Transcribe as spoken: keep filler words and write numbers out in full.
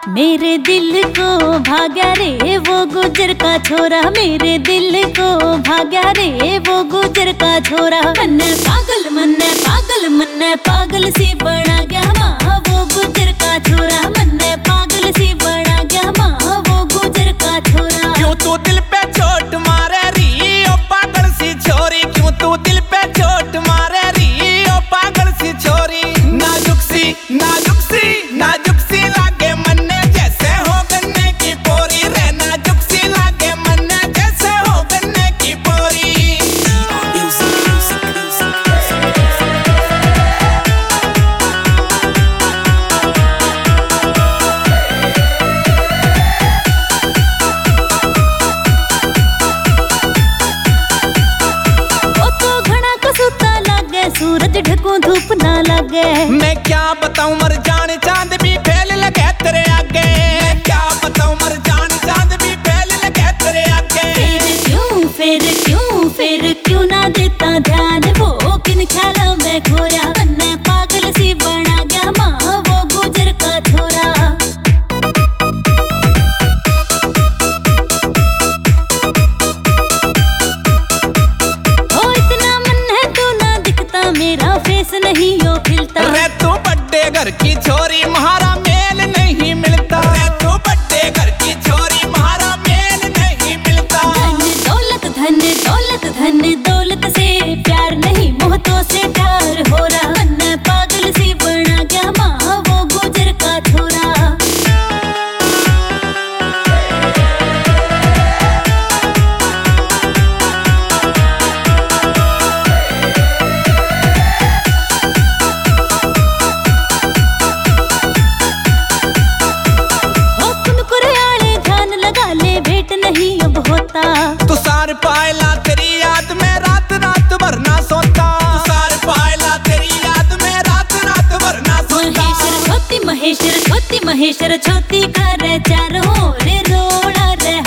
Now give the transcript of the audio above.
मेरे दिल को भाग्या रे वो गुजर का छोरा, मेरे दिल को भाग्या रे वो गुजर का छोरा। मन्ने पागल मन्ने पागल मन्ने पागल सी बना गया माँ वो गुजर का छोरा, मन्ने पागल सी बना गया माँ वो गुजर का छोरा। क्यों तू दिल पे चोट मारे री ओ पागल सी छोरी, क्यों तू दिल पे चोट मारे री ओ पागल सी छोरी। नाजुक सी नाजुक सी नाजुक सी लागे मन्ने जैसे हो गन्ने की पोरी रे, नाजुक सी लागे मन्ने जैसे हो गन्ने की पोरी। सूरज ढको धूप ना लगे, मैं क्या बताऊं मर जान चांद भी फैल लगे तेरे आगे, मैं क्या बताऊं मर जान चांद भी फैल लगे तेरे आगे। फिर क्यों फिर क्यों फिर क्यों ना देता ध्यान वो किन ख्यालों में खोया। मन्ने पागल सी बना गया माँ वो गुजर का छोरा। ओ इतना मन है तू ना दिखता, मेरा फेस नहीं यो खिलता। रे तू बड्डे घर की छोरी म्हारा मेल नहीं मिलता, रे तू बड्डे घर की छोरी म्हारा मेल नहीं मिलता। धन दौलत धन दौलत धन दौलत से प्यार नहीं मोहतों से प्यार हो रहा। मन्ने पागल सी बना गया माँ वो गुजर का छोरा। तू सार पायला तेरी याद में रात रात भर ना सोता, तू सार पायला तेरी याद में रात रात भर ना सोता। महेश्वर छोटी महेश्वर छोटी महेश्वर छोटी कर चारों रे रोड़ा रे